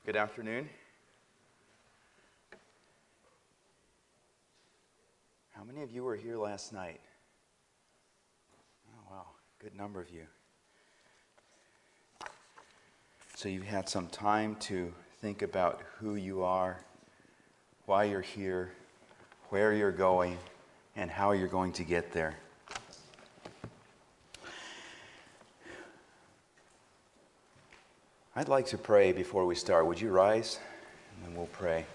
Good afternoon. How many of you were here last night? Oh, wow. Good number of you. So you've had some time to think about who you are, why you're here, where you're going, and how you're going to get there. I'd like to pray before we start. Would you rise? And then we'll pray.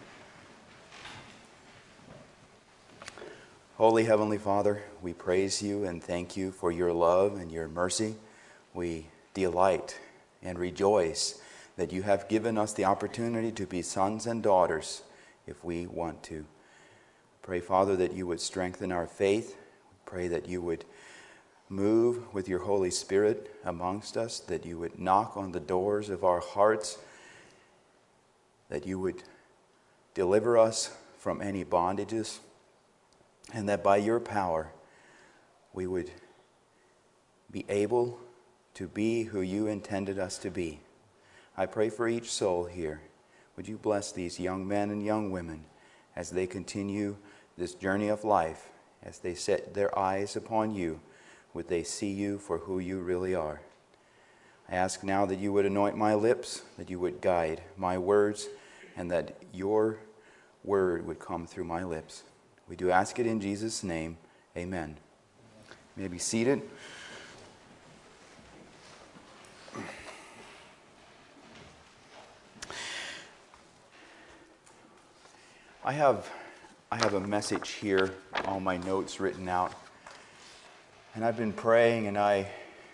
Holy Heavenly Father, we praise you and thank you for your love and your mercy. We delight and rejoice that you have given us the opportunity to be sons and daughters if we want to. Pray, Father, that you would strengthen our faith. Pray that you would move with your Holy Spirit amongst us, that you would knock on the doors of our hearts, that you would deliver us from any bondages, and that by your power we would be able to be who you intended us to be. I pray for each soul here. Would you bless these young men and young women as they continue this journey of life, as they set their eyes upon you? Would they see you for who you really are? I ask now that you would anoint my lips, that you would guide my words, and that your word would come through my lips. We do ask it in Jesus' name. Amen. You may be seated. I have a message here, all my notes written out. And I've been praying, and I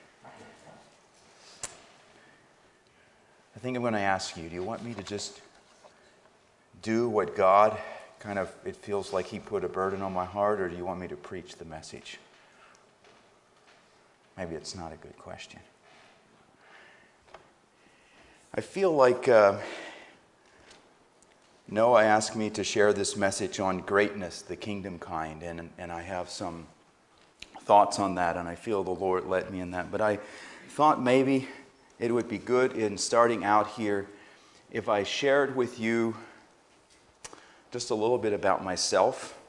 think I'm going to ask you, do you want me to just do what God it feels like He put a burden on my heart, or do you want me to preach the message? Maybe it's not a good question. I feel like Noah asked me to share this message on greatness, the kingdom kind, and I have some thoughts on that, and I feel the Lord led me in that. But I thought maybe it would be good in starting out here if I shared with you just a little bit about myself.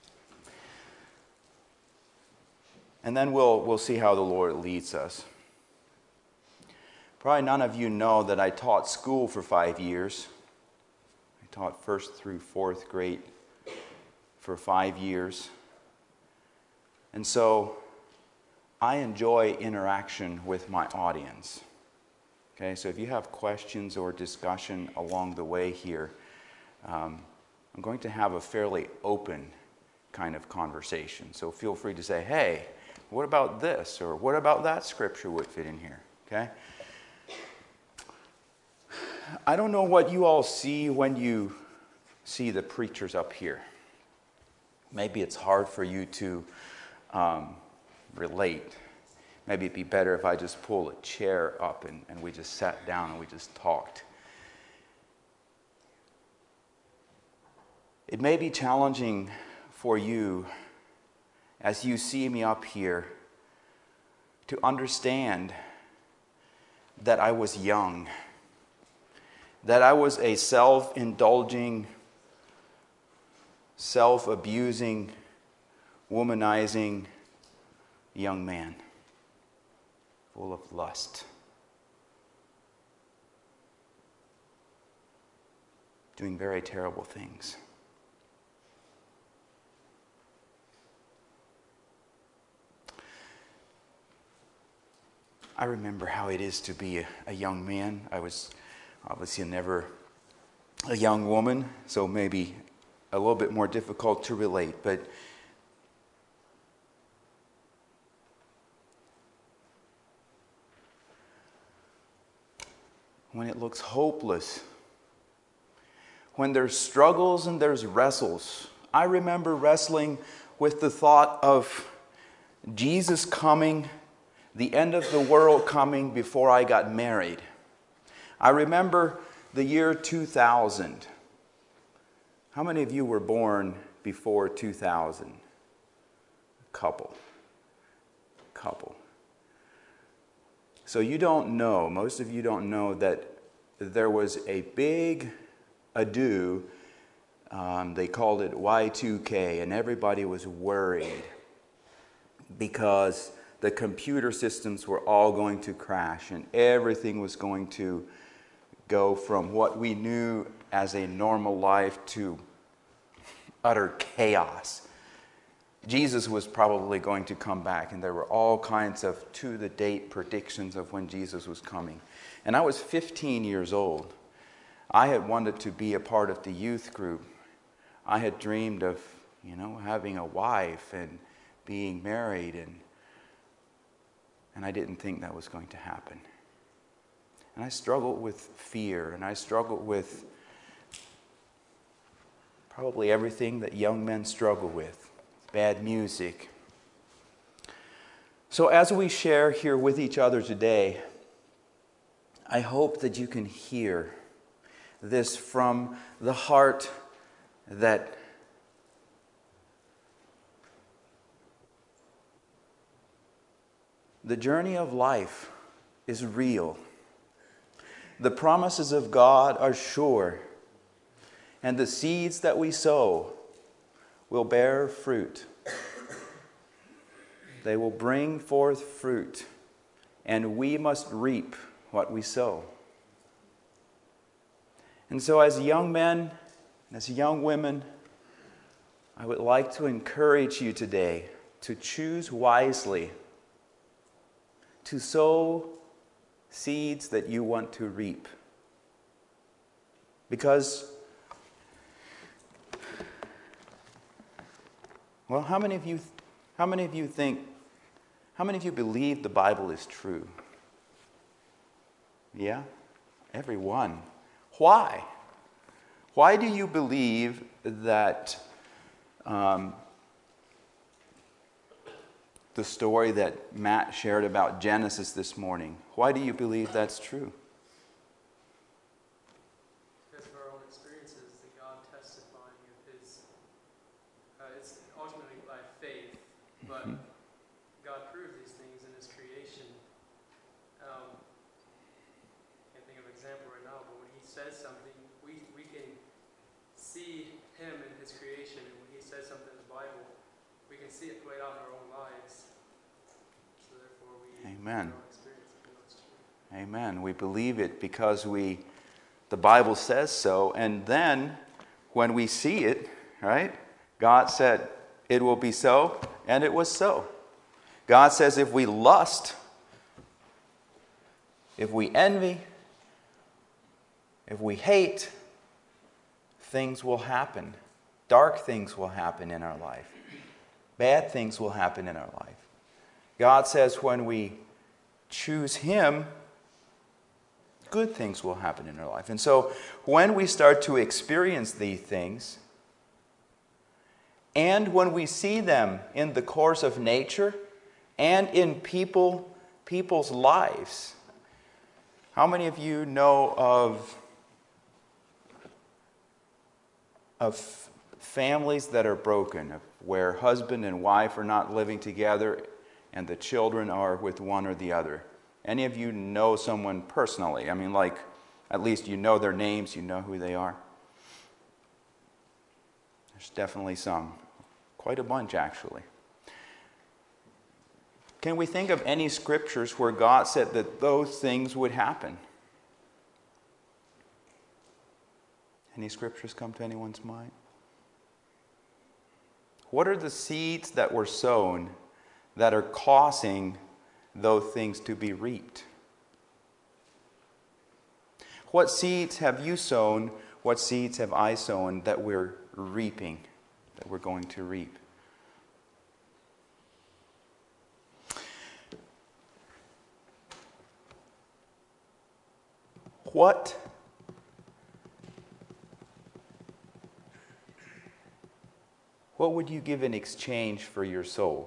And then we'll see how the Lord leads us. Probably none of you know that I taught school for 5 years. I taught 1st through 4th grade for 5 years. And so I enjoy interaction with my audience. Okay, so if you have questions or discussion along the way here, I'm going to have a fairly open kind of conversation. So feel free to say, hey, what about this? Or what about that scripture would fit in here? Okay? I don't know what you all see when you see the preachers up here. Maybe it's hard for you to relate. Maybe it'd be better if I just pull a chair up and we just sat down and we just talked. It may be challenging for you as you see me up here to understand that I was young, that I was a self-indulging, self-abusing, womanizing young man, full of lust, doing very terrible things. I remember how it is to be a young man. I was obviously never a young woman, so maybe a little bit more difficult to relate, but when it looks hopeless, when there's struggles and there's wrestles. I remember wrestling with the thought of Jesus coming, the end of the world coming before I got married. I remember the year 2000. How many of you were born before 2000? A couple. So you don't know, most of you don't know that there was a big ado. They called it Y2K, and everybody was worried because the computer systems were all going to crash and everything was going to go from what we knew as a normal life to utter chaos. Jesus was probably going to come back, and there were all kinds of to-the-date predictions of when Jesus was coming. And I was 15 years old. I had wanted to be a part of the youth group. I had dreamed of, having a wife and being married, and I didn't think that was going to happen. And I struggled with fear, and I struggled with probably everything that young men struggle with. Bad music. So as we share here with each other today, I hope that you can hear this from the heart that the journey of life is real. The promises of God are sure, and the seeds that we sow will bear fruit. They will bring forth fruit, and we must reap what we sow. And so as young men, as young women, I would like to encourage you today to choose wisely, to sow seeds that you want to reap. Because, well, how many of you believe the Bible is true? Yeah? Everyone. Why? Why do you believe that the story that Matt shared about Genesis this morning, why do you believe that's true? Because of our own experiences, that God testifying of His, it's ultimately by faith, but God proves these things in His creation. Can't think of an example right now, but when He says something, we can see Him in His creation, and when He says something in the Bible, we can see it played out in our own lives. So therefore we Amen. experience it. It's true. Amen. We believe it because the Bible says so, and then when we see it, right? God said, it will be so, and it was so. God says if we lust, if we envy, if we hate, things will happen. Dark things will happen in our life. Bad things will happen in our life. God says when we choose Him, good things will happen in our life. And so when we start to experience these things, and when we see them in the course of nature and in people's lives, how many of you know of families that are broken, where husband and wife are not living together and the children are with one or the other? Any of you know someone personally? I mean, like, at least you know their names, you know who they are. There's definitely some. Quite a bunch, actually. Can we think of any scriptures where God said that those things would happen? Any scriptures come to anyone's mind? What are the seeds that were sown that are causing those things to be reaped? What seeds have you sown? What seeds have I sown that we're reaping, that we're going to reap? What would you give in exchange for your soul?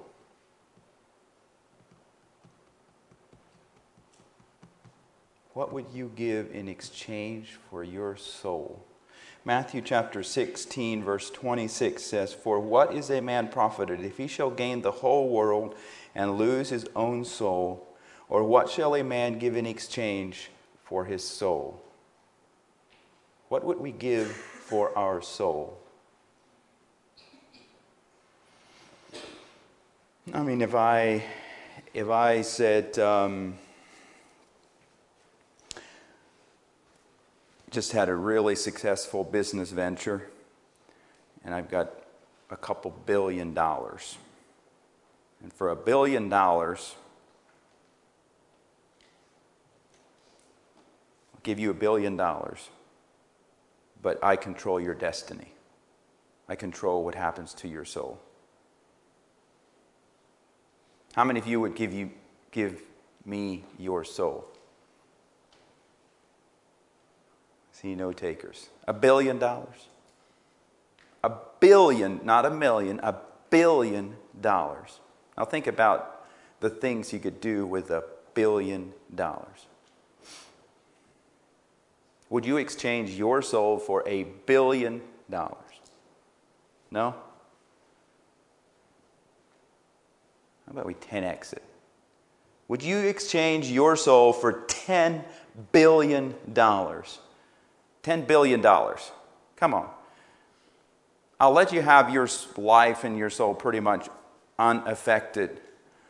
What would you give in exchange for your soul? Matthew chapter 16, verse 26 says, "For what is a man profited if he shall gain the whole world and lose his own soul? Or what shall a man give in exchange for his soul?" What would we give for our soul? I mean, if I said, just had a really successful business venture, and I've got a couple $1 billion. And for $1 billion, I'll give you $1 billion. But I control your destiny. I control what happens to your soul. How many of you would give me your soul? See no takers. $1 billion. $1 billion, not a million, $1 billion. Now think about the things you could do with $1 billion. Would you exchange your soul for $1 billion? No? How about we 10x it? Would you exchange your soul for $10 billion? $10 billion. Come on. I'll let you have your life and your soul pretty much unaffected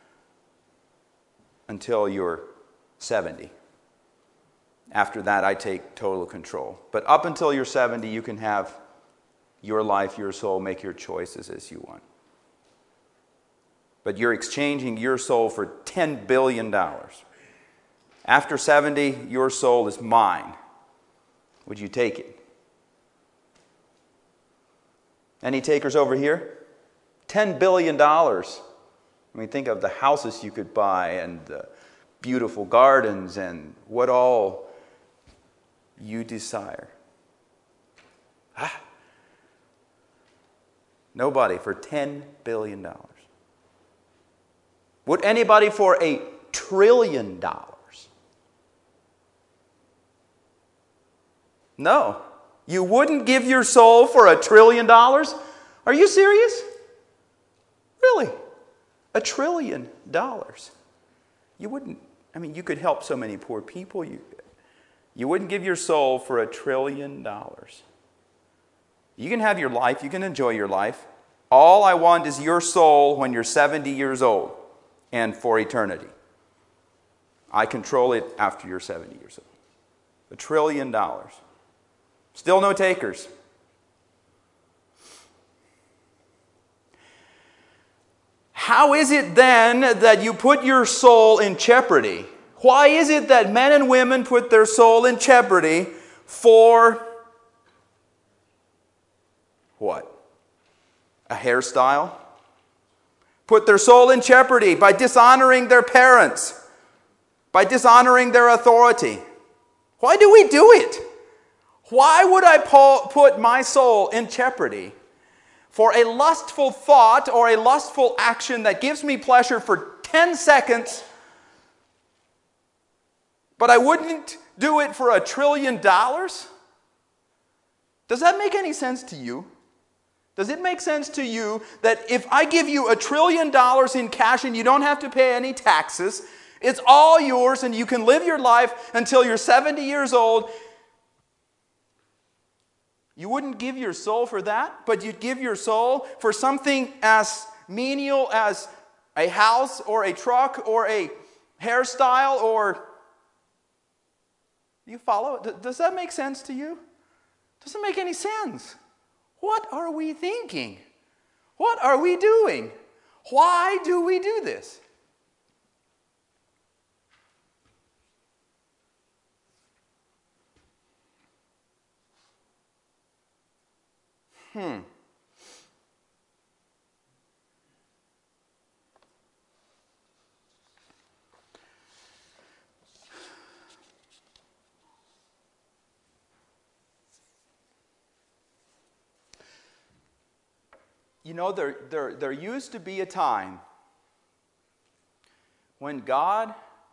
until you're 70. After that, I take total control. But up until you're 70, you can have your life, your soul, make your choices as you want. But you're exchanging your soul for $10 billion. After 70, your soul is mine. Would you take it? Any takers over here? $10 billion. I mean, think of the houses you could buy and the beautiful gardens and what all you desire. Nobody for $10 billion. Would anybody for $1 trillion? No. You wouldn't give your soul for $1 trillion? Are you serious? Really? $1 trillion. You wouldn't, I mean, you could help so many poor people. You wouldn't give your soul for $1 trillion. You can have your life. You can enjoy your life. All I want is your soul when you're 70 years old and for eternity. I control it after you're 70 years old. $1 trillion. Still no takers. How is it then that you put your soul in jeopardy? Why is it that men and women put their soul in jeopardy for what? A hairstyle? Put their soul in jeopardy by dishonoring their parents, by dishonoring their authority. Why do we do it? Why would I put my soul in jeopardy for a lustful thought or a lustful action that gives me pleasure for 10 seconds, but I wouldn't do it for $1 trillion? Does that make any sense to you? Does it make sense to you that if I give you $1 trillion in cash and you don't have to pay any taxes, it's all yours and you can live your life until you're 70 years old, you wouldn't give your soul for that, but you'd give your soul for something as menial as a house or a truck or a hairstyle or... You follow? Does that make sense to you? Doesn't make any sense. What are we thinking? What are we doing? Why do we do this? You know, there used to be a time when God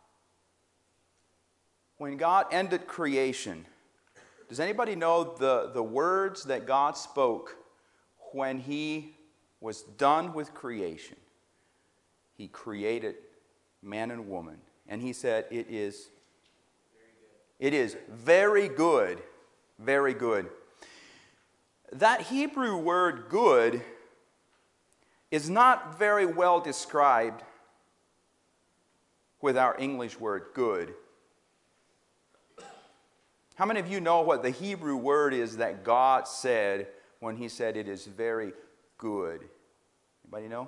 ended creation. Does anybody know the words that God spoke when He was done with creation? He created man and woman. And He said, it is very good. Very good. That Hebrew word good is not very well described with our English word good. How many of you know what the Hebrew word is that God said when He said it is very good? Anybody know?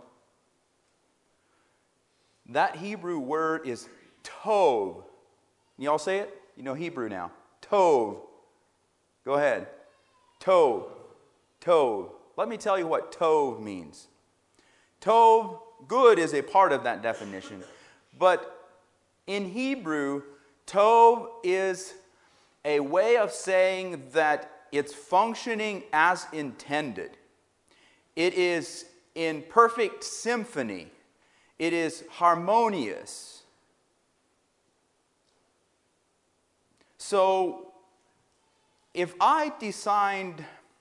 That Hebrew word is tov. You all say it? You know Hebrew now. Tov. Go ahead. Tov. Tov. Let me tell you what tov means. Tov, good, is a part of that definition. But in Hebrew, tov is a way of saying that it's functioning as intended. It is in perfect symphony. It is harmonious. So, if I designed,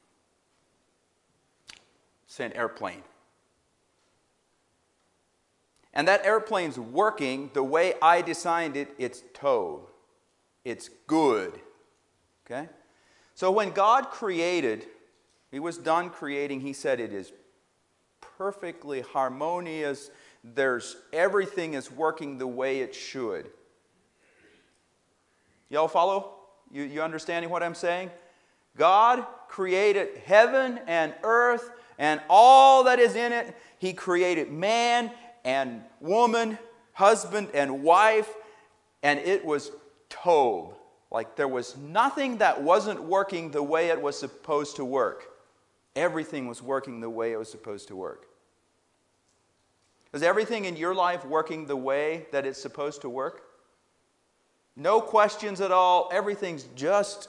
say, an airplane, and that airplane's working the way I designed it, it's tov. It's good. Okay? So when God created, He was done creating, He said it is perfectly harmonious. Everything is working the way it should. Y'all follow? You understanding what I'm saying? God created heaven and earth and all that is in it. He created man and woman, husband and wife, and it was tov. Like there was nothing that wasn't working the way it was supposed to work. Everything was working the way it was supposed to work. Is everything in your life working the way that it's supposed to work? No questions at all. Everything's just...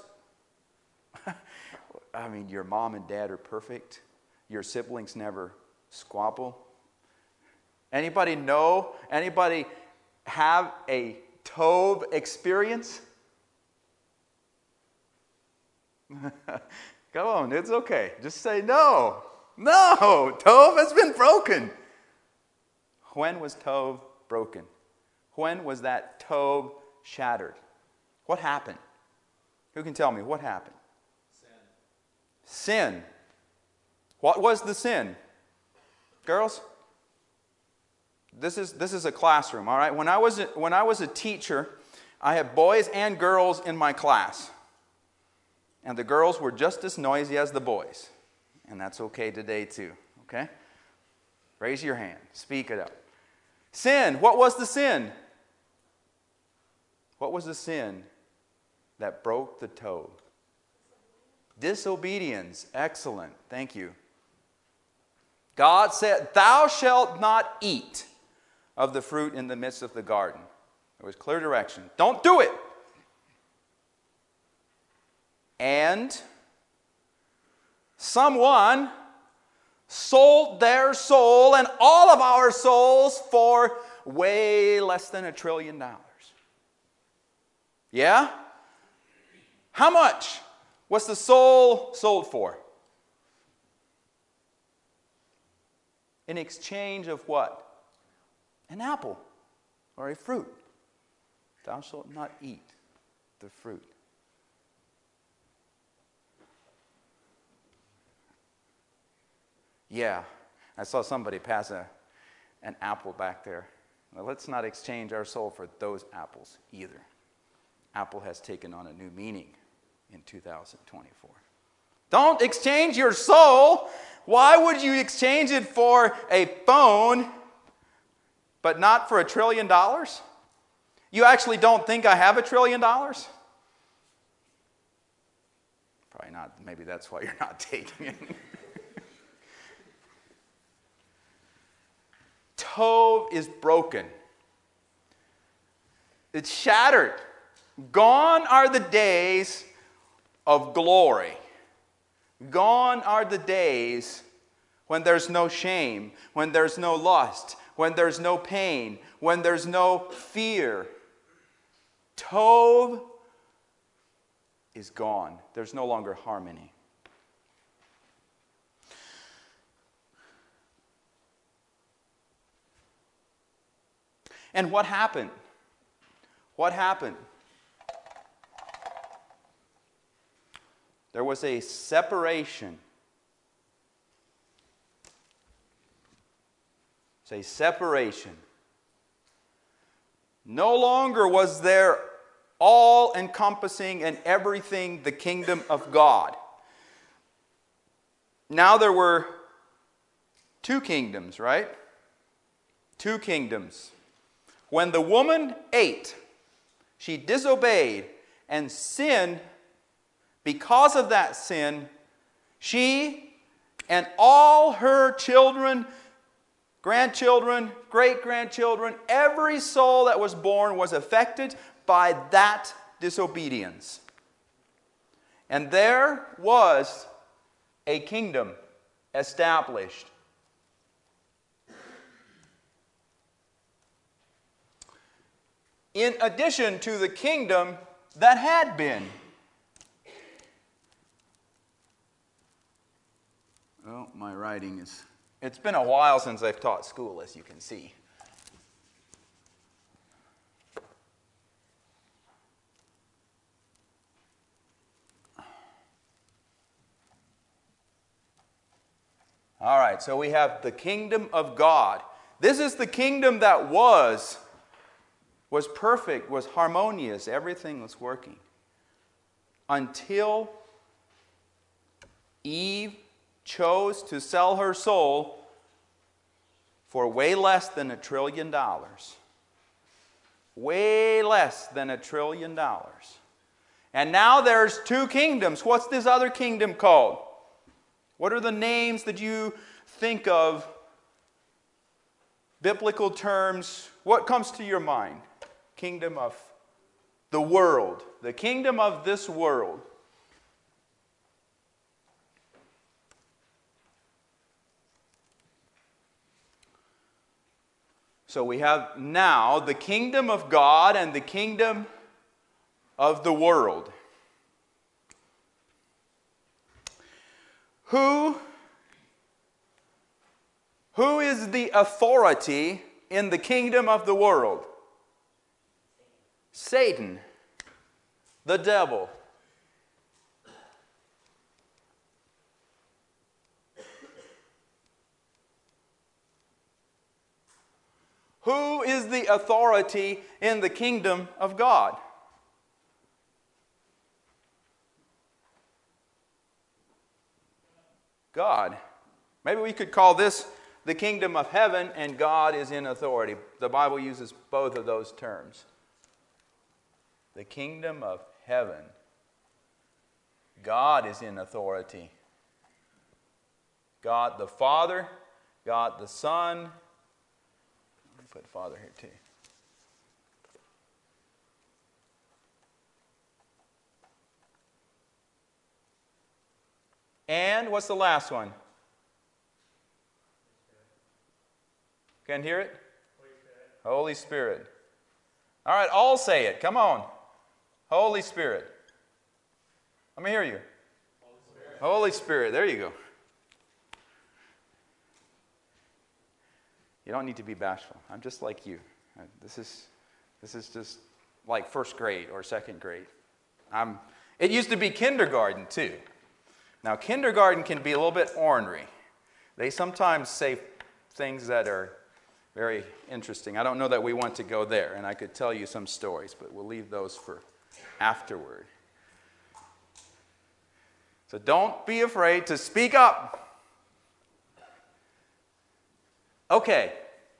I mean, your mom and dad are perfect. Your siblings never squabble. Anybody know? Anybody have a tov experience? Come on, it's okay. Just say no. No, tov has been broken. When was tov broken? When was that tov shattered? What happened? Who can tell me what happened? Sin. What was the sin? Girls? This is a classroom, all right? When I was a teacher, I had boys and girls in my class. And the girls were just as noisy as the boys. And that's okay today too, okay? Raise your hand. Speak it up. Sin. What was the sin? What was the sin that broke the tov? Disobedience. Excellent. Thank you. God said, "Thou shalt not eat of the fruit in the midst of the garden." There was clear direction. Don't do it. And someone sold their soul and all of our souls for way less than $1 trillion. Yeah? How much was the soul sold for? In exchange of what? An apple or a fruit. Thou shalt not eat the fruit. Yeah, I saw somebody pass an apple back there. Well, let's not exchange our soul for those apples either. Apple has taken on a new meaning in 2024. Don't exchange your soul. Why would you exchange it for a phone, but not for $1 trillion? You actually don't think I have $1 trillion? Probably not. Maybe that's why you're not taking it. Tov is broken. It's shattered. Gone are the days of glory. Gone are the days when there's no shame, when there's no lust, when there's no pain, when there's no fear. Tov is gone. There's no longer harmony. And what happened? What happened? there was a separation. It's a separation. No longer was there all-encompassing and everything the kingdom of God. Now there were two kingdoms, right? Two kingdoms. When the woman ate, she disobeyed and sinned. Because of that sin, she and all her children, grandchildren, great-grandchildren, every soul that was born was affected by that disobedience. And there was a kingdom established. In addition to the kingdom that had been. Oh, my writing is... It's been a while since I've taught school, as you can see. All right, so we have the kingdom of God. This is the kingdom that was perfect, was harmonious, everything was working. Until Eve chose to sell her soul for way less than $1 trillion. Way less than $1 trillion. And now there's two kingdoms. What's this other kingdom called? What are the names that you think of? Biblical terms. What comes to your mind? Kingdom of the world. The kingdom of this world. So we have now the kingdom of God and the kingdom of the world. Who is the authority in the kingdom of the world? Satan, the devil. Who is the authority in the kingdom of God? God. Maybe we could call this the kingdom of heaven, and God is in authority. The Bible uses both of those terms. The kingdom of heaven. God is in authority. God the Father, God the Son. Let me put Father here too. And what's the last one? Can you hear it? Holy Spirit. All right, all say it. Come on. Holy Spirit. Let me hear you. Holy Spirit. Holy Spirit. There you go. You don't need to be bashful. I'm just like you. This is just like first grade or second grade. It used to be kindergarten too. Now kindergarten can be a little bit ornery. They sometimes say things that are very interesting. I don't know that we want to go there, and I could tell you some stories, but we'll leave those for afterward. So don't be afraid to speak up. Okay.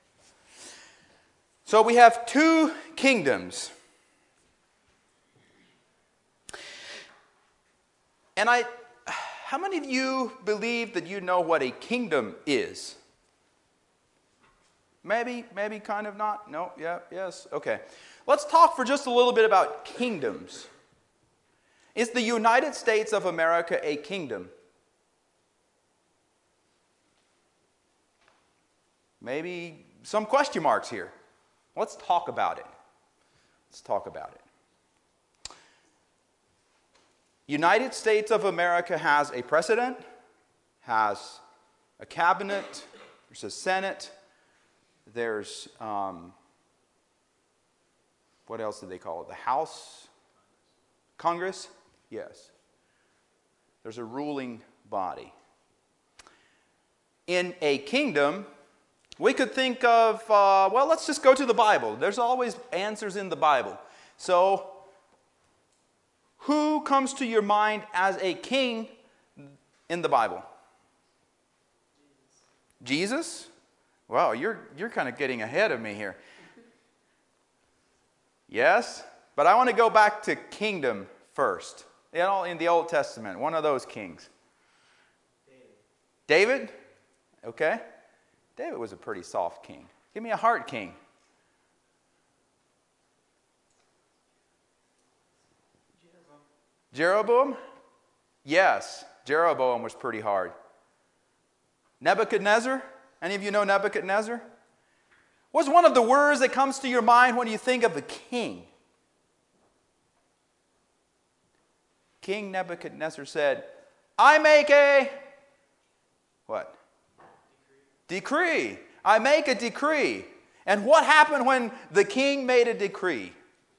So we have two kingdoms. And how many of you believe that you know what a kingdom is? Maybe, kind of not? No, yeah, yes, okay. Let's talk for just a little bit about kingdoms. Is the United States of America a kingdom? Maybe some question marks here. Let's talk about it. Let's talk about it. United States of America has a president, has a cabinet, there's a Senate, there's, what else do they call it? The House? Congress? Yes. There's a ruling body. In a kingdom, we could think of, let's just go to the Bible. There's always answers in the Bible. So, who comes to your mind as a king in the Bible? Jesus? Wow, you're kind of getting ahead of me here. Yes, but I want to go back to kingdom first. In the Old Testament, one of those kings. David? Okay. David was a pretty soft king. Give me a hard king. Jeroboam? Yes, Jeroboam was pretty hard. Nebuchadnezzar? Any of you know Nebuchadnezzar? What's one of the words that comes to your mind when you think of a king? King Nebuchadnezzar said, I make a, what? Decree. I make a decree. And what happened when the king made a decree?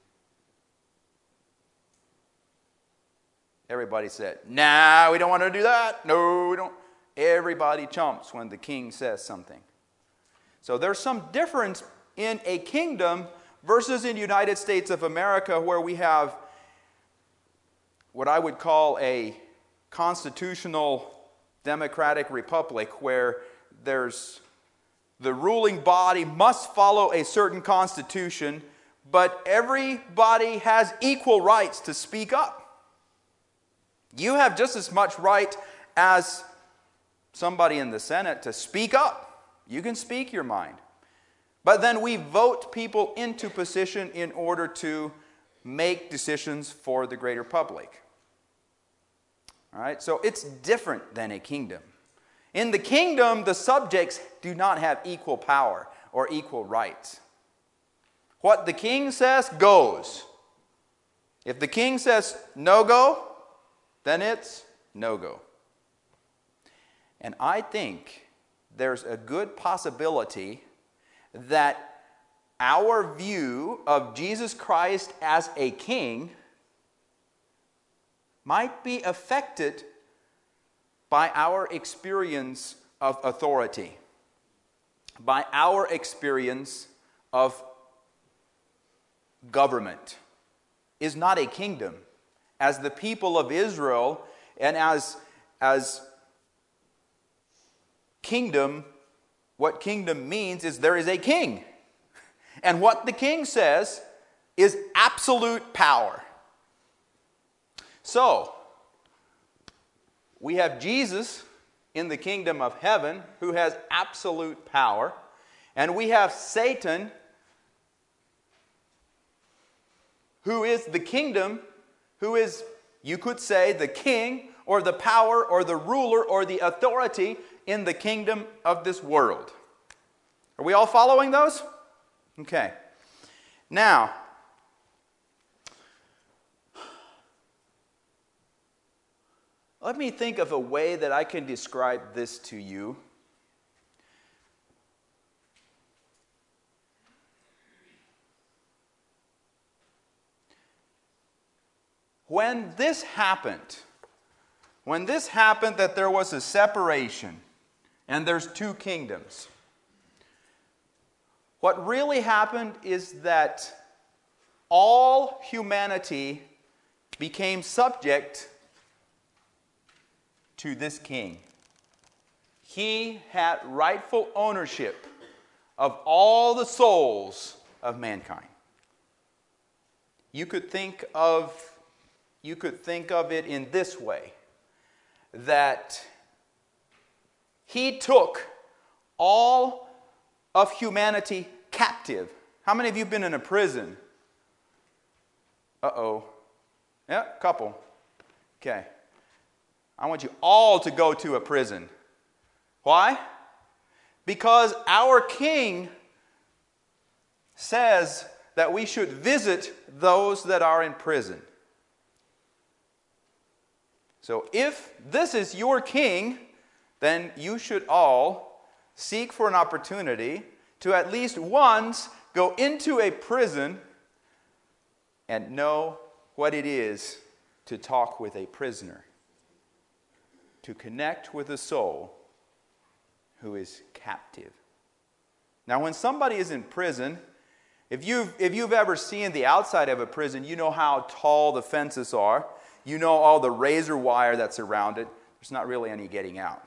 Everybody said, nah, we don't want to do that. No, we don't. Everybody chumps when the king says something. So there's some difference in a kingdom versus in the United States of America, where we have what I would call a constitutional democratic republic, where there's the ruling body must follow a certain constitution, but everybody has equal rights to speak up. You have just as much right as somebody in the Senate to speak up. You can speak your mind. But then we vote people into position in order to make decisions for the greater public. All right? So it's different than a kingdom. In the kingdom, the subjects do not have equal power or equal rights. What the king says goes. If the king says no go, then it's no go. And I think there's a good possibility that our view of Jesus Christ as a king might be affected by our experience of authority, by our experience of government. Is not a kingdom. As the people of Israel and as kingdom, what kingdom means is there is a king. And what the king says is absolute power. So, we have Jesus in the kingdom of heaven who has absolute power. And we have Satan who is the kingdom, who is, you could say, the king or the power or the ruler or the authority in the kingdom of this world. Are we all following those? Okay. Now, let me think of a way that I can describe this to you. When this happened that there was a separation and there's two kingdoms, what really happened is that all humanity became subject to this king. He had rightful ownership of all the souls of mankind. You could think of it in this way, that he took all of humanity captive. How many of you have been in a prison? Uh-oh. Yeah, a couple. Okay. I want you all to go to a prison. Why? Because our king says that we should visit those that are in prison. So if this is your king, then you should all seek for an opportunity to at least once go into a prison and know what it is to talk with a prisoner. to connect with a soul who is captive. Now, when somebody is in prison, if you've ever seen the outside of a prison, you know how tall the fences are. You know all the razor wire that's around it. There's not really any getting out.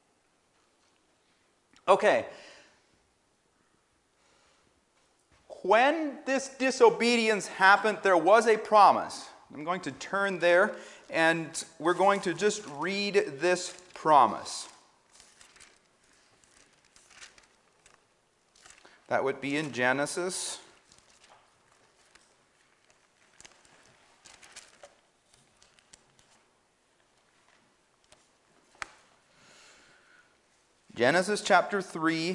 Okay. When this disobedience happened, there was a promise. I'm going to turn there, and we're going to just read this promise. That would be in Genesis. Genesis chapter 3.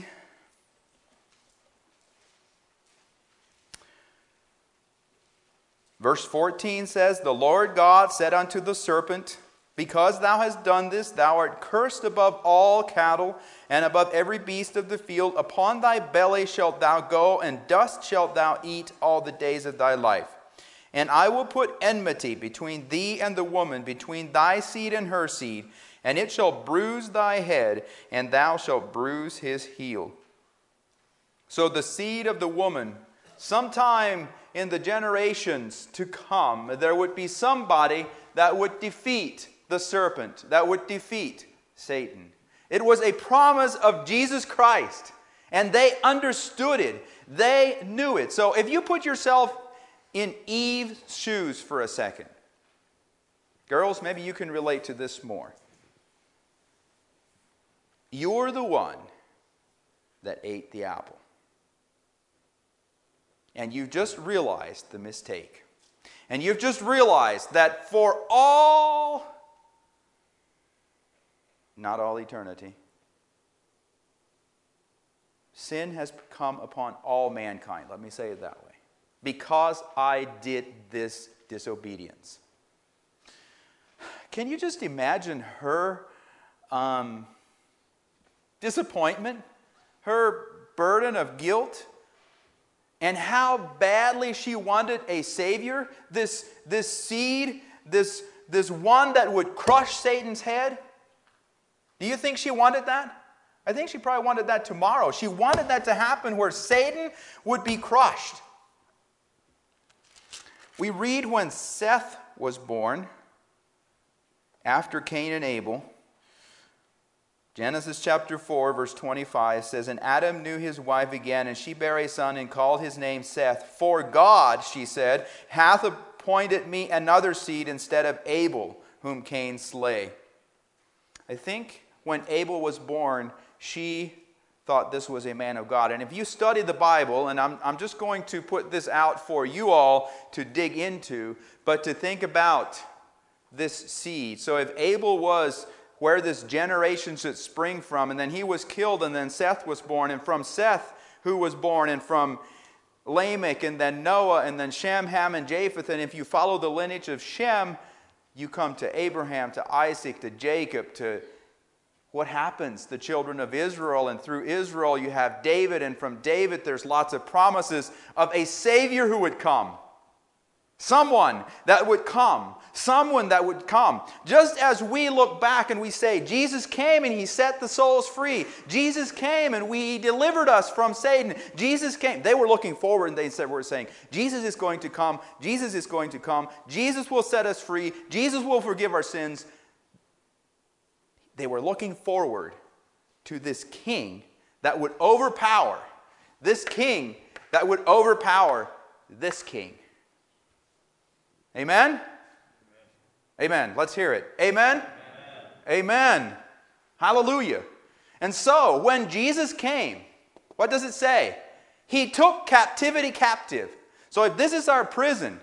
Verse 14 says, "The Lord God said unto the serpent, Because thou hast done this, thou art cursed above all cattle, and above every beast of the field. Upon thy belly shalt thou go, and dust shalt thou eat all the days of thy life. And I will put enmity between thee and the woman, between thy seed and her seed, and it shall bruise thy head, and thou shalt bruise his heel." So the seed of the woman, sometime in the generations to come, there would be somebody that would defeat the serpent, that would defeat Satan. It was a promise of Jesus Christ, and they understood it. They knew it. So if you put yourself in Eve's shoes for a second, girls, maybe you can relate to this more. You're the one that ate the apple. And you've just realized the mistake. And you've just realized that for all, not all eternity, sin has come upon all mankind. Let me say it that way. Because I did this disobedience. Can you just imagine her disappointment, her burden of guilt, and how badly she wanted a Savior, this seed, this one that would crush Satan's head? Do you think she wanted that? I think she probably wanted that tomorrow. She wanted that to happen where Satan would be crushed. We read when Seth was born, after Cain and Abel, Genesis chapter 4, verse 25 says, "And Adam knew his wife again, and she bare a son, and called his name Seth. For God," she said, "hath appointed me another seed instead of Abel, whom Cain slay." I think when Abel was born, she thought this was a man of God. And if you study the Bible, and I'm just going to put this out for you all to dig into, but to think about this seed. So if Abel was where this generation should spring from, and then he was killed, and then Seth was born, and from Seth who was born, and from Lamech, and then Noah, and then Shem, Ham, and Japheth, and if you follow the lineage of Shem, you come to Abraham, to Isaac, to Jacob, to what happens? The children of Israel, and through Israel you have David, and from David there's lots of promises of a Savior who would come. Someone that would come. Someone that would come. Just as we look back and we say, Jesus came and He set the souls free. Jesus came and He delivered us from Satan. Jesus came. They were looking forward and they were saying, Jesus is going to come. Jesus is going to come. Jesus will set us free. Jesus will forgive our sins. They were looking forward to this king that would overpower. This king that would overpower this king. Amen? Amen. Let's hear it. Amen? Amen? Amen. Hallelujah. And so, when Jesus came, what does it say? He took captivity captive. So if this is our prison,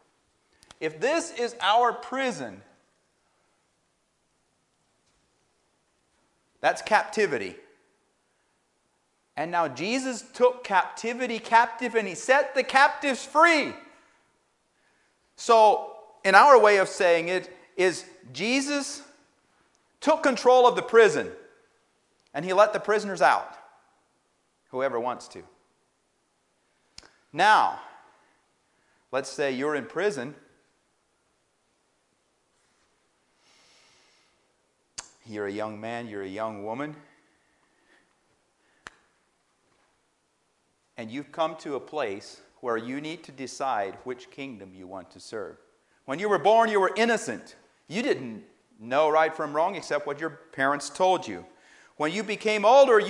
that's captivity. And now Jesus took captivity captive and He set the captives free. So, in our way of saying it, is Jesus took control of the prison and He let the prisoners out, whoever wants to. Now, let's say you're in prison. You're a young man, you're a young woman, and you've come to a place where you need to decide which kingdom you want to serve. When you were born, you were innocent. You didn't know right from wrong except what your parents told you. When you became older,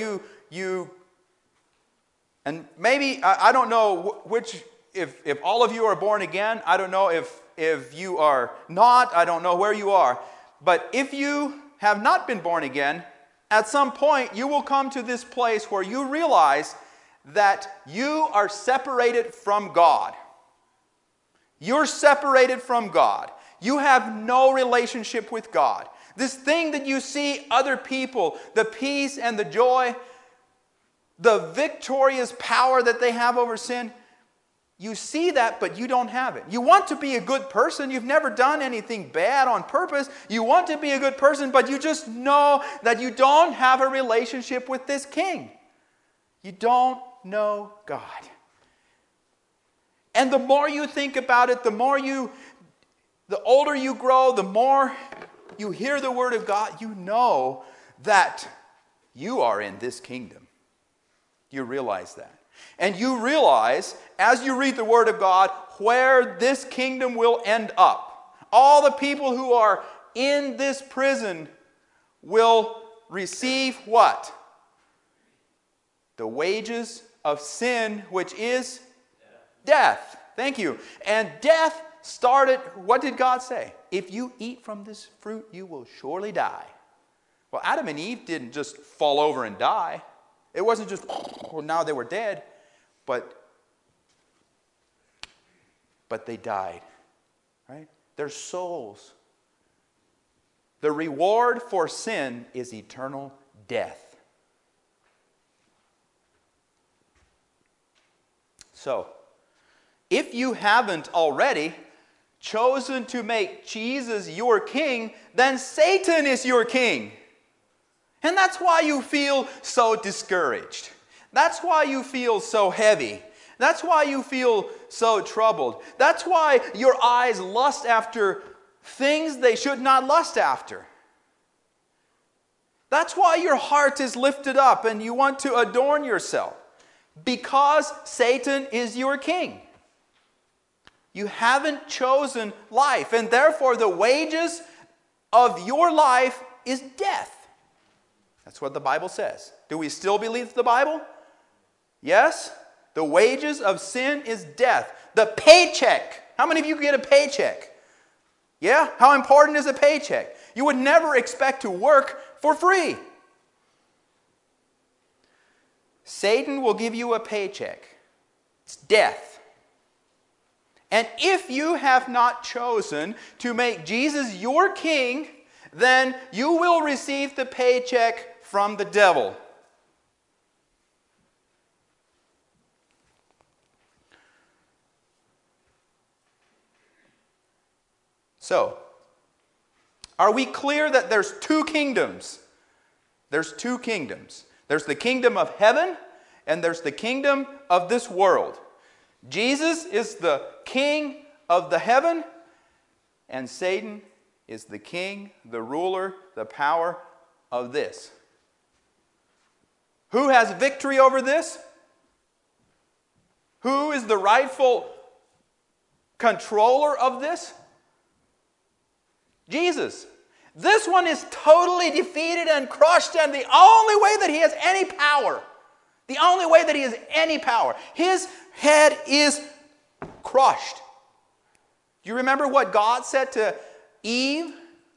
and maybe, I don't know which, if all of you are born again, I don't know if you are not, I don't know where you are. But if you have not been born again, at some point you will come to this place where you realize that you are separated from God. You're separated from God. You have no relationship with God. This thing that you see other people, the peace and the joy, the victorious power that they have over sin, you see that, but you don't have it. You want to be a good person. You've never done anything bad on purpose. You want to be a good person, but you just know that you don't have a relationship with this King. You don't know God. And the more you think about it, the older you grow, the more you hear the Word of God, you know that you are in this kingdom. You realize that. And you realize, as you read the Word of God, where this kingdom will end up. All the people who are in this prison will receive what? The wages of sin, which is death. Thank you. And death started, what did God say? If you eat from this fruit, you will surely die. Well, Adam and Eve didn't just fall over and die. It wasn't just, well, now they were dead. But they died. Right? Their souls. The reward for sin is eternal death. So, if you haven't already chosen to make Jesus your king, then Satan is your king. And that's why you feel so discouraged. That's why you feel so heavy. That's why you feel so troubled. That's why your eyes lust after things they should not lust after. That's why your heart is lifted up and you want to adorn yourself. Because Satan is your king. You haven't chosen life, and therefore the wages of your life is death. That's what the Bible says. Do we still believe the Bible? Yes? The wages of sin is death. The paycheck. How many of you get a paycheck? Yeah? How important is a paycheck? You would never expect to work for free. Satan will give you a paycheck. It's death. And if you have not chosen to make Jesus your king, then you will receive the paycheck from the devil. So, are we clear that there's two kingdoms? There's two kingdoms. There's the kingdom of heaven and there's the kingdom of this world. Jesus is the king of the heaven and Satan is the king, the ruler, the power of this. Who has victory over this? Who is the rightful controller of this? Jesus. This one is totally defeated and crushed, and the only way that he has any power, his head is crushed. Do you remember what God said to Eve?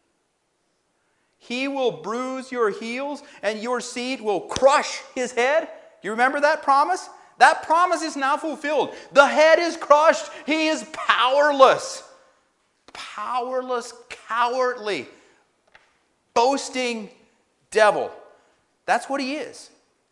He will bruise your heels, and your seed will crush his head. Do you remember that promise? That promise is now fulfilled. The head is crushed. He is powerless. Powerless, cowardly, boasting devil. That's what he is.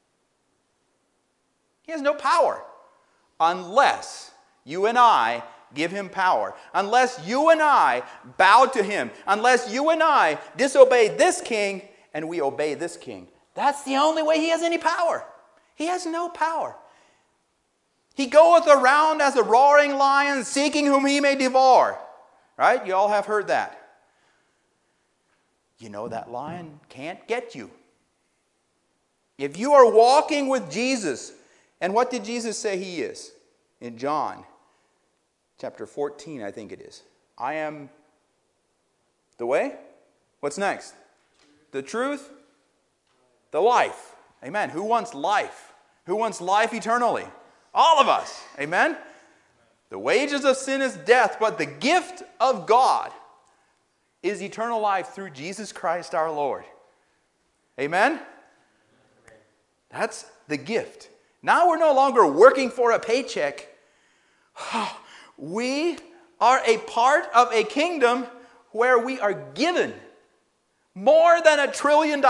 He has no power unless you and I give him power. Unless you and I bow to him. Unless you and I disobey this king and we obey this king. That's the only way he has any power. He has no power. He goeth around as a roaring lion, seeking whom he may devour. Right? You all have heard that. you know that lion can't get you. If you are walking with Jesus, and what did Jesus say he is? In John chapter 14, I think it is. I am the way. What's next? The truth. The life. Amen. Who wants life? Who wants life eternally? All of us. Amen. The wages of sin is death, but the gift of God is eternal life through Jesus Christ our Lord. Amen? That's the gift. Now we're no longer working for a paycheck. We are a part of a kingdom where we are given more than $1 trillion.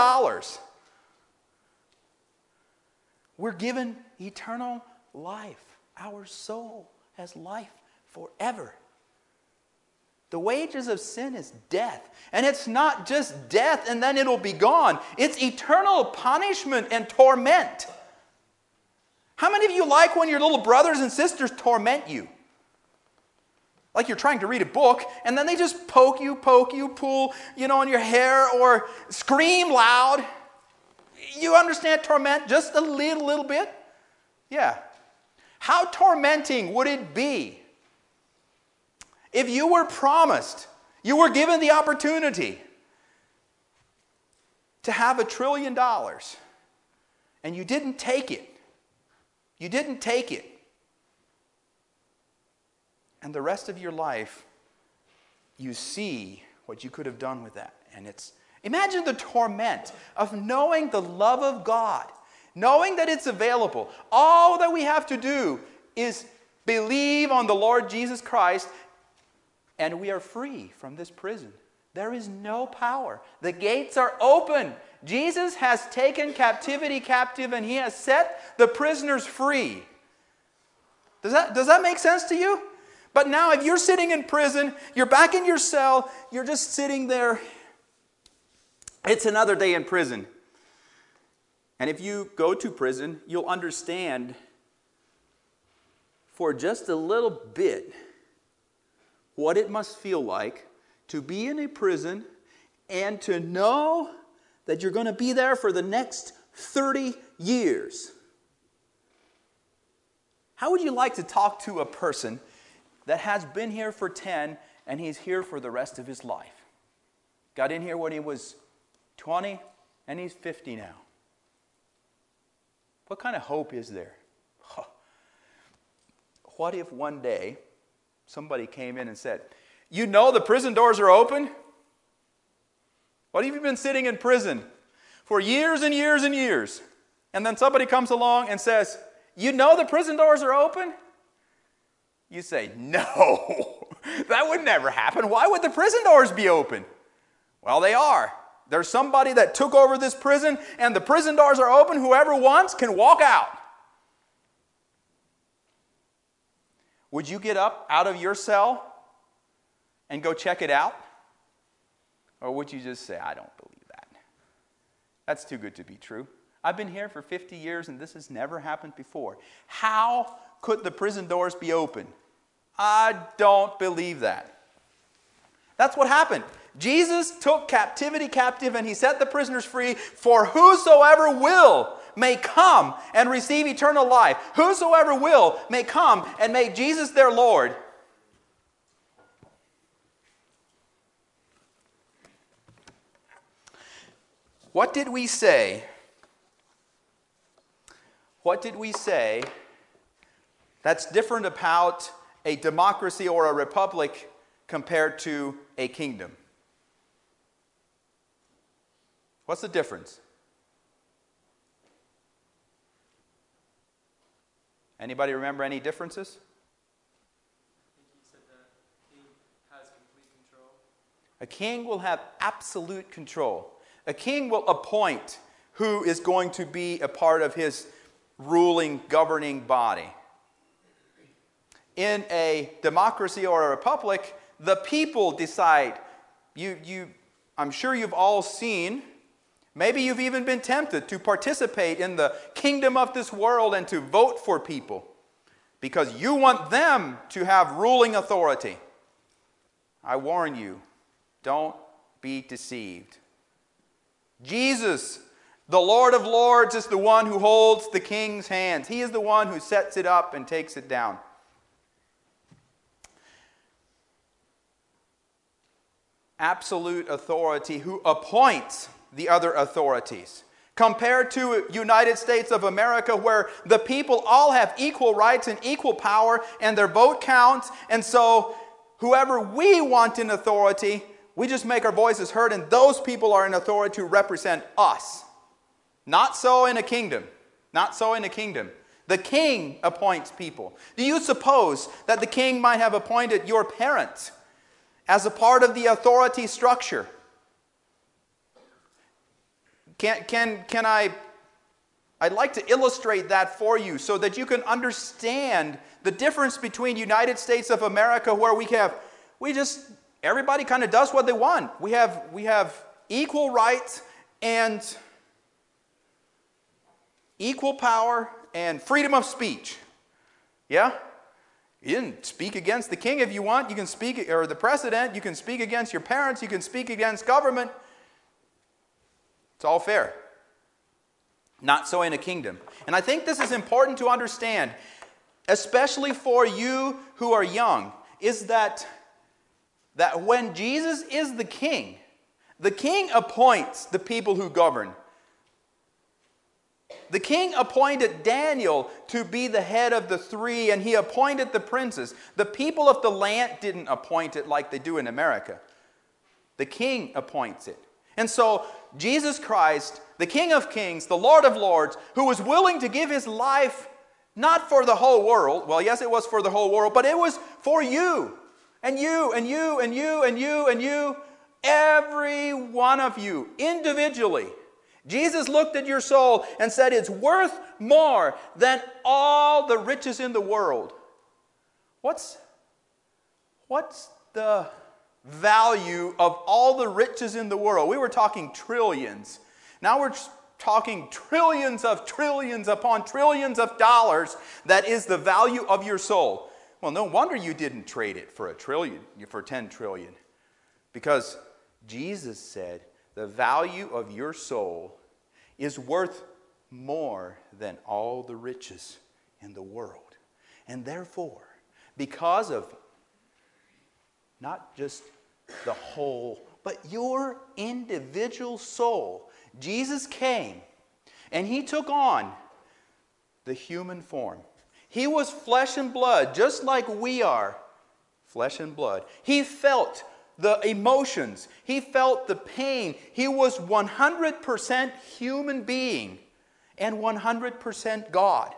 We're given eternal life. Our soul has life forever. The wages of sin is death. And it's not just death and then it'll be gone. It's eternal punishment and torment. How many of you like when your little brothers and sisters torment you? Like you're trying to read a book and then they just poke you, pull, on your hair or scream loud. You understand torment just a little bit? Yeah. How tormenting would it be if you were promised, you were given the opportunity to have $1 trillion and you didn't take it? You didn't take it. And the rest of your life, you see what you could have done with that. And imagine the torment of knowing the love of God, knowing that it's available. All that we have to do is believe on the Lord Jesus Christ, and we are free from this prison. There is no power. The gates are open. Jesus has taken captivity captive, and he has set the prisoners free. Does that make sense to you? But now if you're sitting in prison, you're back in your cell, you're just sitting there. It's another day in prison. And if you go to prison, you'll understand for just a little bit what it must feel like to be in a prison and to know that you're going to be there for the next 30 years. How would you like to talk to a person that has been here for 10 and he's here for the rest of his life? Got in here when he was 20 and he's 50 now. What kind of hope is there? What if one day somebody came in and said, you know the prison doors are open? What if you've been sitting in prison for years and years and years, and then somebody comes along and says, you know the prison doors are open? You say, no, that would never happen. Why would the prison doors be open? Well, they are. There's somebody that took over this prison, and the prison doors are open. Whoever wants can walk out. Would you get up out of your cell and go check it out? Or would you just say, I don't believe that? That's too good to be true. I've been here for 50 years and this has never happened before. How could the prison doors be open? I don't believe that. That's what happened. Jesus took captivity captive and he set the prisoners free. For whosoever will may come and receive eternal life. Whosoever will may come and make Jesus their Lord. What did we say? What did we say that's different about a democracy or a republic compared to a kingdom? What's the difference? Anybody remember any differences? I think he said that the king has complete control. A king will have absolute control. A king will appoint who is going to be a part of his ruling, governing body. In a democracy or a republic, the people decide. I'm sure you've all seen, maybe you've even been tempted to participate in the kingdom of this world and to vote for people because you want them to have ruling authority. I warn you, don't be deceived. Jesus, the Lord of Lords, is the one who holds the king's hands. He is the one who sets it up and takes it down. Absolute authority who appoints the other authorities. Compared to United States of America, where the people all have equal rights and equal power, and their vote counts, and so whoever we want in authority, we just make our voices heard, and those people are in authority to represent us. Not so in a kingdom. Not so in a kingdom. The king appoints people. Do you suppose that the king might have appointed your parents as a part of the authority structure? I'd like to illustrate that for you so that you can understand the difference between United States of America, where everybody kind of does what they want. We have equal rights and equal power and freedom of speech. Yeah? You can speak against the king if you want. You can speak, or the president. You can speak against your parents. You can speak against government. It's all fair. Not so in a kingdom. And I think this is important to understand, especially for you who are young, is that when Jesus is the king appoints the people who govern. The king appointed Daniel to be the head of the three, and he appointed the princes. The people of the land didn't appoint it like they do in America. The king appoints it. And so Jesus Christ, the King of Kings, the Lord of Lords, who was willing to give his life not for the whole world. Well, yes, it was for the whole world, but it was for you. And you, and you, and you, and you, and you. Every one of you, individually. Jesus looked at your soul and said, it's worth more than all the riches in the world. What's the value of all the riches in the world? We were talking trillions. Now we're talking trillions upon trillions of dollars. That is the value of your soul. Well, no wonder you didn't trade it for for 10 trillion. Because Jesus said the value of your soul is worth more than all the riches in the world. And therefore, because of not just the whole, but your individual soul, Jesus came and he took on the human form. He was flesh and blood, just like we are flesh and blood. He felt the emotions. He felt the pain. He was 100% human being and 100% God.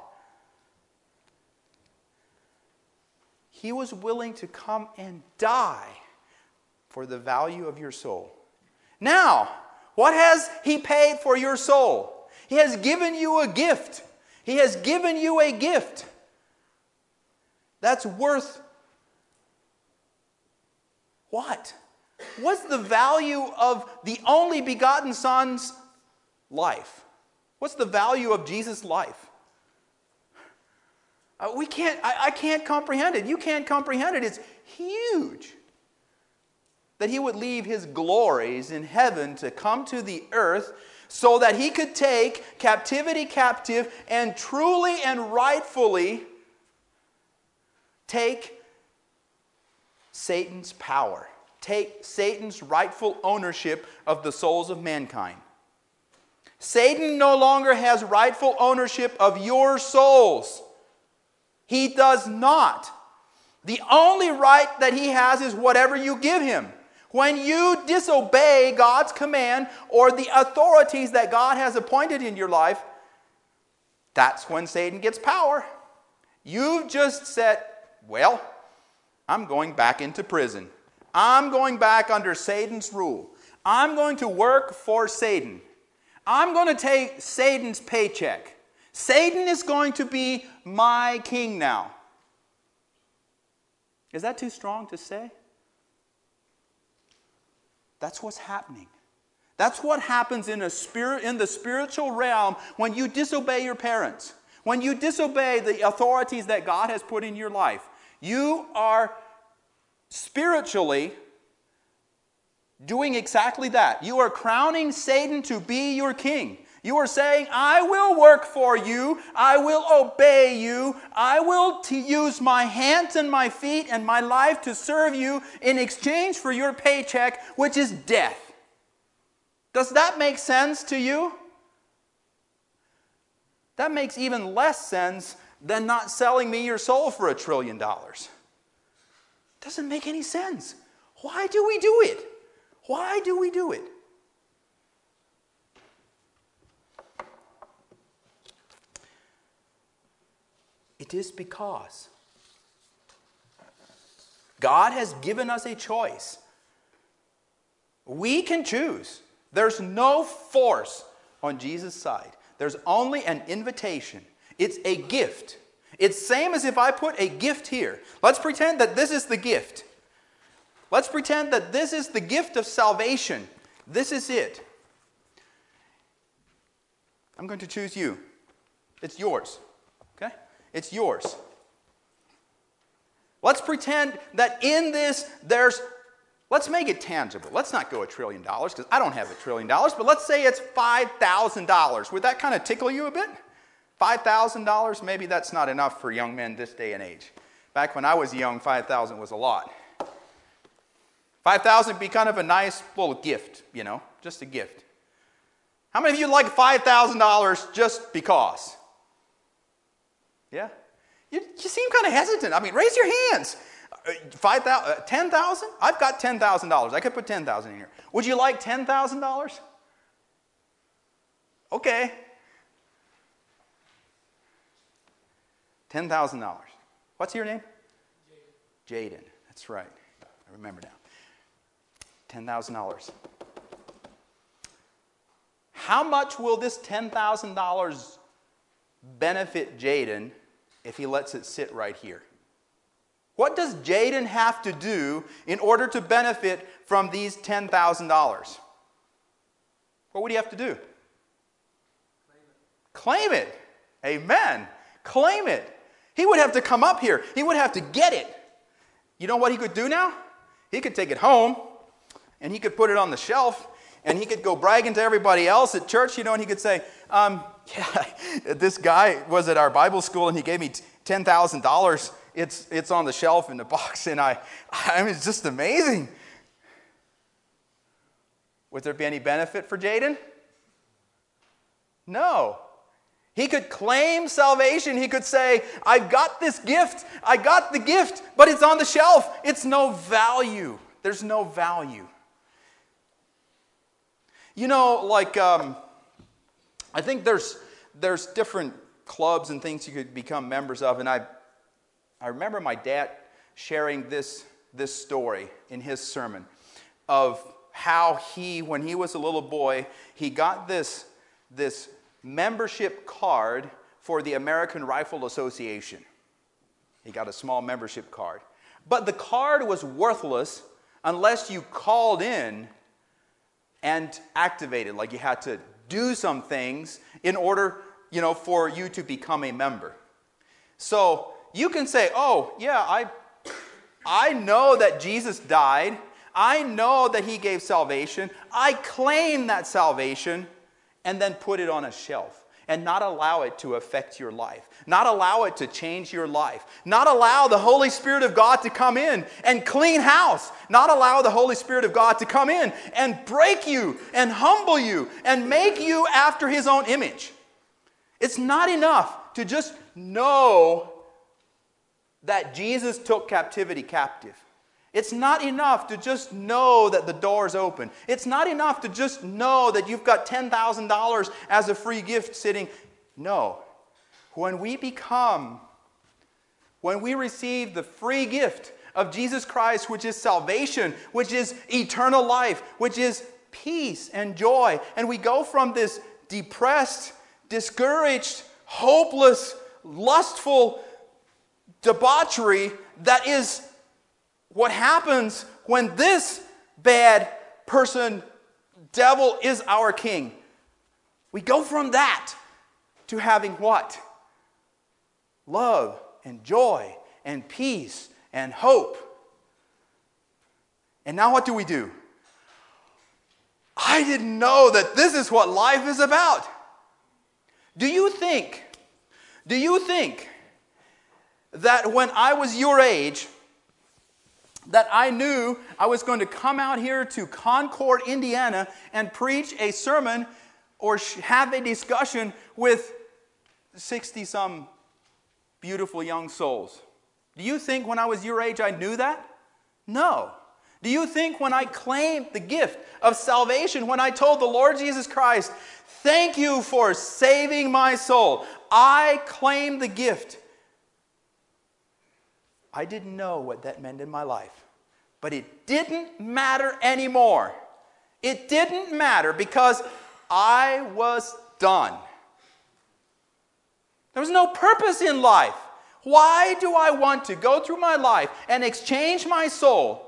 He was willing to come and die for the value of your soul. Now, what has he paid for your soul? He has given you a gift. He has given you a gift that's worth what? What's the value of the only begotten Son's life? What's the value of Jesus' life? I can't comprehend it. You can't comprehend it. It's huge. That he would leave his glories in heaven to come to the earth so that he could take captivity captive and truly and rightfully take Satan's power. Take Satan's rightful ownership of the souls of mankind. Satan no longer has rightful ownership of your souls. He does not. The only right that he has is whatever you give him. When you disobey God's command or the authorities that God has appointed in your life, that's when Satan gets power. You've just said, well, I'm going back into prison. I'm going back under Satan's rule. I'm going to work for Satan. I'm going to take Satan's paycheck. Satan is going to be my king now. Is that too strong to say? That's what's happening. That's what happens in the spiritual realm when you disobey your parents. When you disobey the authorities that God has put in your life. You are spiritually doing exactly that. You are crowning Satan to be your king. You are saying, I will work for you. I will obey you. I will use my hands and my feet and my life to serve you in exchange for your paycheck, which is death. Does that make sense to you? That makes even less sense than not selling me your soul for $1 trillion. Doesn't make any sense. Why do we do it? Why do we do it? It is because God has given us a choice. We can choose. There's no force on Jesus' side. There's only an invitation. It's a gift. It's same as if I put a gift here. Let's pretend that this is the gift. Let's pretend that this is the gift of salvation. This is it. I'm going to choose you. It's yours. Okay? It's yours. Let's pretend that in this let's make it tangible. Let's not go $1 trillion because I don't have $1 trillion, but let's say it's $5,000. Would that kind of tickle you a bit? $5,000? Maybe that's not enough for young men this day and age. Back when I was young, $5,000 was a lot. $5,000 would be kind of a nice little gift, just a gift. How many of you like $5,000 just because? Yeah? You seem kind of hesitant. I mean, raise your hands. 5,000, 10,000? I've got $10,000. I could put 10,000 in here. Would you like $10,000? Okay. $10,000. What's your name? Jaden. That's right. I remember now. $10,000. How much will this $10,000 benefit Jaden if he lets it sit right here? What does Jaden have to do in order to benefit from these $10,000? What would he have to do? Claim it. Amen. Claim it. He would have to come up here. He would have to get it. You know what he could do now? He could take it home, and he could put it on the shelf, and he could go bragging to everybody else at church, and he could say, this guy was at our Bible school, and he gave me $10,000. It's on the shelf in the box, and I mean, it's just amazing. Would there be any benefit for Jaden? No. He could claim salvation. He could say, I've got this gift. I got the gift, but it's on the shelf. It's no value. There's no value. I think there's different clubs and things you could become members of, and I remember my dad sharing this story in his sermon of how when he was a little boy, he got this membership card for the American Rifle Association. He got a small membership card. But the card was worthless unless you called in and activated, like you had to do some things in order, for you to become a member. So you can say, oh, yeah, I know that Jesus died. I know that he gave salvation. I claim that salvation, and then put it on a shelf and not allow it to affect your life, not allow it to change your life, not allow the Holy Spirit of God to come in and clean house, not allow the Holy Spirit of God to come in and break you and humble you and make you after his own image. It's not enough to just know that Jesus took captivity captive. It's not enough to just know that the door's open. It's not enough to just know that you've got $10,000 as a free gift sitting. No. When we receive the free gift of Jesus Christ, which is salvation, which is eternal life, which is peace and joy, and we go from this depressed, discouraged, hopeless, lustful debauchery that is what happens when this bad person, devil, is our king. We go from that to having what? Love and joy and peace and hope. And now what do? I didn't know that this is what life is about. Do you think that when I was your age, that I knew I was going to come out here to Concord, Indiana, and preach a sermon or have a discussion with 60-some beautiful young souls? Do you think when I was your age I knew that? No. Do you think when I claimed the gift of salvation, when I told the Lord Jesus Christ, thank you for saving my soul, I claimed the gift, I didn't know what that meant in my life. But it didn't matter anymore. It didn't matter because I was done. There was no purpose in life. Why do I want to go through my life and exchange my soul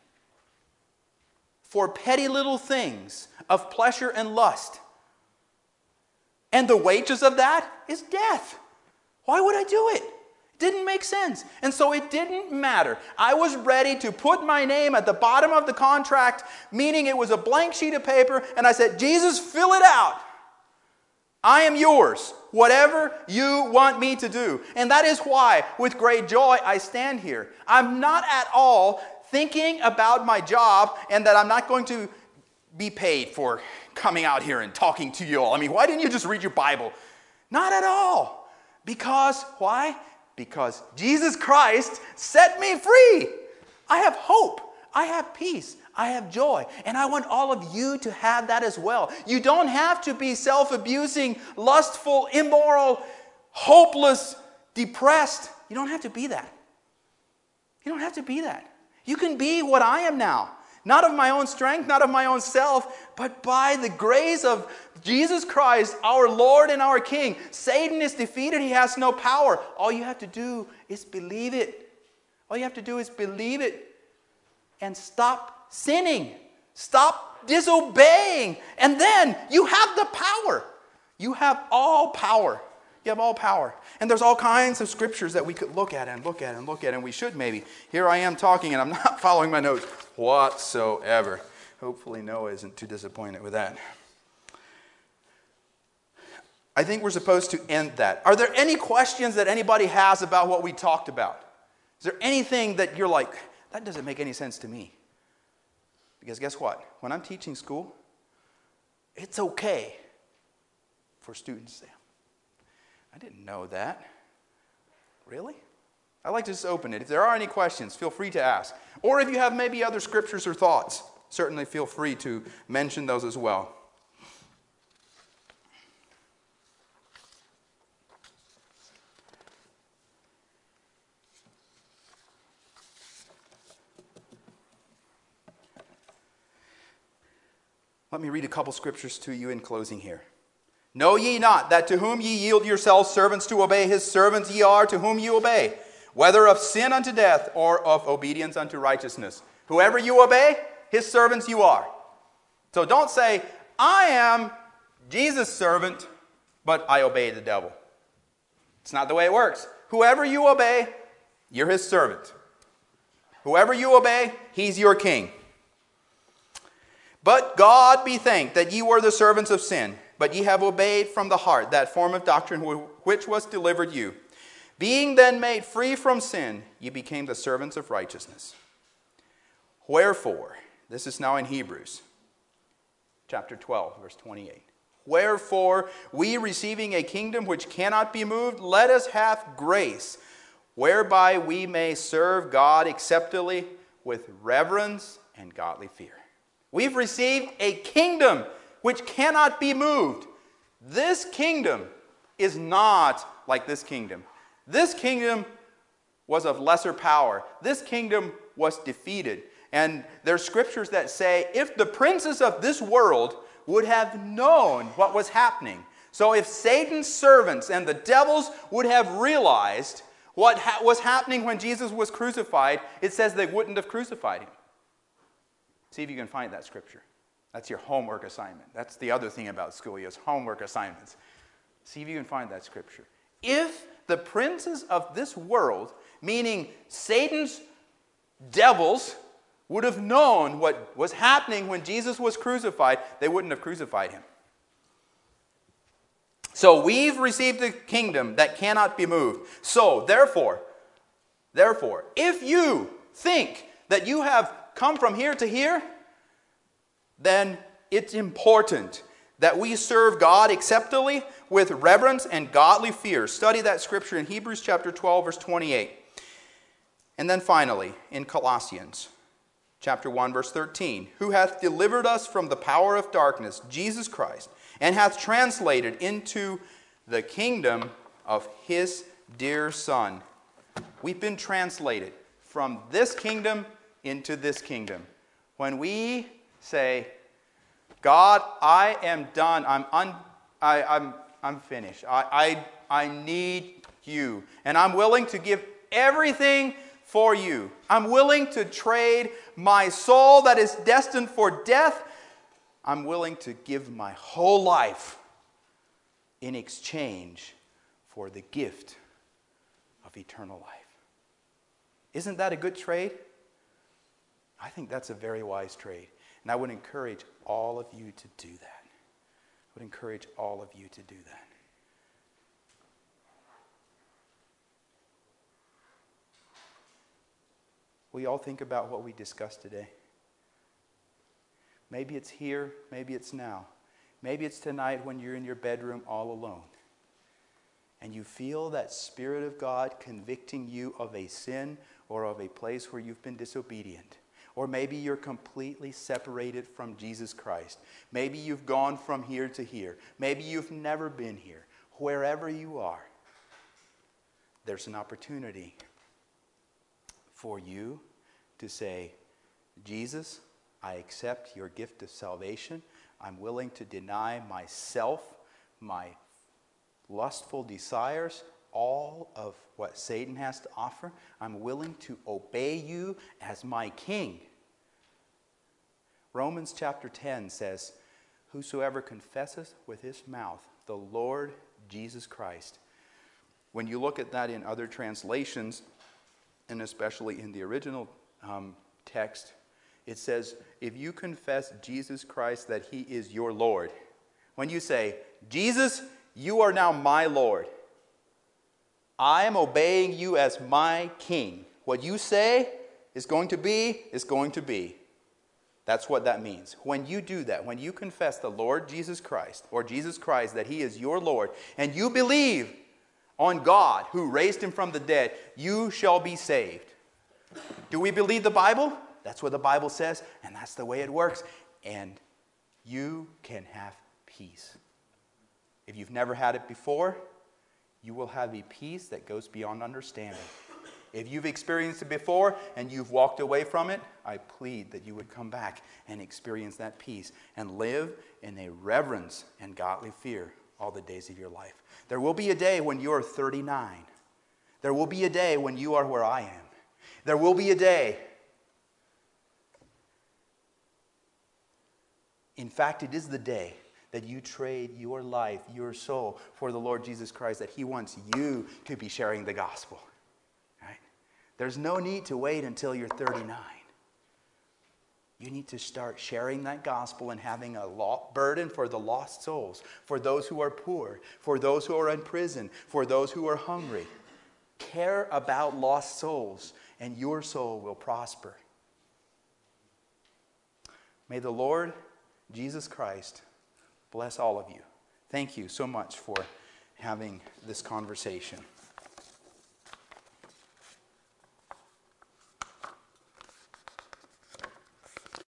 for petty little things of pleasure and lust? And the wages of that is death. Why would I do it? It didn't make sense. And so it didn't matter. I was ready to put my name at the bottom of the contract, meaning it was a blank sheet of paper, and I said, Jesus, fill it out. I am yours, whatever you want me to do. And that is why, with great joy, I stand here. I'm not at all thinking about my job and that I'm not going to be paid for coming out here and talking to you all. I mean, why didn't you just read your Bible? Not at all. Because, why? Because Jesus Christ set me free. I have hope. I have peace. I have joy. And I want all of you to have that as well. You don't have to be self-abusing, lustful, immoral, hopeless, depressed. You don't have to be that. You don't have to be that. You can be what I am now. Not of my own strength, not of my own self, but by the grace of Jesus Christ, our Lord and our King. Satan is defeated. He has no power. All you have to do is believe it. All you have to do is believe it and stop sinning. Stop disobeying. And then you have the power. You have all power. You have all power. And there's all kinds of scriptures that we could look at and look at and look at, and we should maybe. Here I am talking, and I'm not following my notes whatsoever. Hopefully Noah isn't too disappointed with that. I think we're supposed to end that. Are there any questions that anybody has about what we talked about? Is there anything that you're like, that doesn't make any sense to me? Because guess what? When I'm teaching school, it's okay for students to say, I didn't know that. Really? I'd like to just open it. If there are any questions, feel free to ask. Or if you have maybe other scriptures or thoughts, certainly feel free to mention those as well. Let me read a couple scriptures to you in closing here. Know ye not that to whom ye yield yourselves servants to obey, his servants ye are to whom ye obey, whether of sin unto death or of obedience unto righteousness. Whoever you obey, his servants you are. So don't say, I am Jesus' servant, but I obey the devil. It's not the way it works. Whoever you obey, you're his servant. Whoever you obey, he's your king. But God be thanked that ye were the servants of sin, but ye have obeyed from the heart that form of doctrine which was delivered you. Being then made free from sin, ye became the servants of righteousness. Wherefore, this is now in Hebrews, chapter 12, verse 28. Wherefore, we receiving a kingdom which cannot be moved, let us have grace, whereby we may serve God acceptably with reverence and godly fear. We've received a kingdom which cannot be moved. This kingdom is not like this kingdom. This kingdom was of lesser power. This kingdom was defeated. And there's scriptures that say, if the princes of this world would have known what was happening, so if Satan's servants and the devils would have realized what was happening when Jesus was crucified, it says they wouldn't have crucified him. See if you can find that scripture. That's your homework assignment. That's the other thing about school, is homework assignments. See if you can find that scripture. If the princes of this world, meaning Satan's devils, would have known what was happening when Jesus was crucified, they wouldn't have crucified him. So we've received a kingdom that cannot be moved. So therefore, if you think that you have come from here to here, then it's important that we serve God acceptably with reverence and godly fear. Study that scripture in Hebrews chapter 12, verse 28. And then finally, in Colossians chapter 1, verse 13, who hath delivered us from the power of darkness, Jesus Christ, and hath translated into the kingdom of his dear Son. We've been translated from this kingdom into this kingdom. When we say, God, I am done. I'm finished. I need you. And I'm willing to give everything for you. I'm willing to trade my soul that is destined for death. I'm willing to give my whole life in exchange for the gift of eternal life. Isn't that a good trade? I think that's a very wise trade. And I would encourage all of you to do that. I would encourage all of you to do that. Will you all think about what we discussed today? Maybe it's here, maybe it's now. Maybe it's tonight when you're in your bedroom all alone. And you feel that Spirit of God convicting you of a sin or of a place where you've been disobedient. Or maybe you're completely separated from Jesus Christ. Maybe you've gone from here to here. Maybe you've never been here. Wherever you are, there's an opportunity for you to say, Jesus, I accept your gift of salvation. I'm willing to deny myself, my lustful desires, all of what Satan has to offer. I'm willing to obey you as my king. Romans chapter 10 says, whosoever confesseth with his mouth the Lord Jesus Christ. When you look at that in other translations, and especially in the original text, it says, if you confess Jesus Christ that he is your Lord, when you say, Jesus, you are now my Lord, I am obeying you as my king. What you say is going to be, is going to be. That's what that means. When you do that, when you confess the Lord Jesus Christ, or Jesus Christ that he is your Lord, and you believe on God who raised him from the dead, you shall be saved. Do we believe the Bible? That's what the Bible says, and that's the way it works. And you can have peace. If you've never had it before, you will have a peace that goes beyond understanding. If you've experienced it before and you've walked away from it, I plead that you would come back and experience that peace and live in a reverence and godly fear all the days of your life. There will be a day when you are 39. There will be a day when you are where I am. There will be a day. In fact, it is the day that you trade your life, your soul, for the Lord Jesus Christ, that he wants you to be sharing the gospel. Right? There's no need to wait until you're 39. You need to start sharing that gospel and having a burden for the lost souls, for those who are poor, for those who are in prison, for those who are hungry. Care about lost souls, and your soul will prosper. May the Lord Jesus Christ bless all of you. Thank you so much for having this conversation.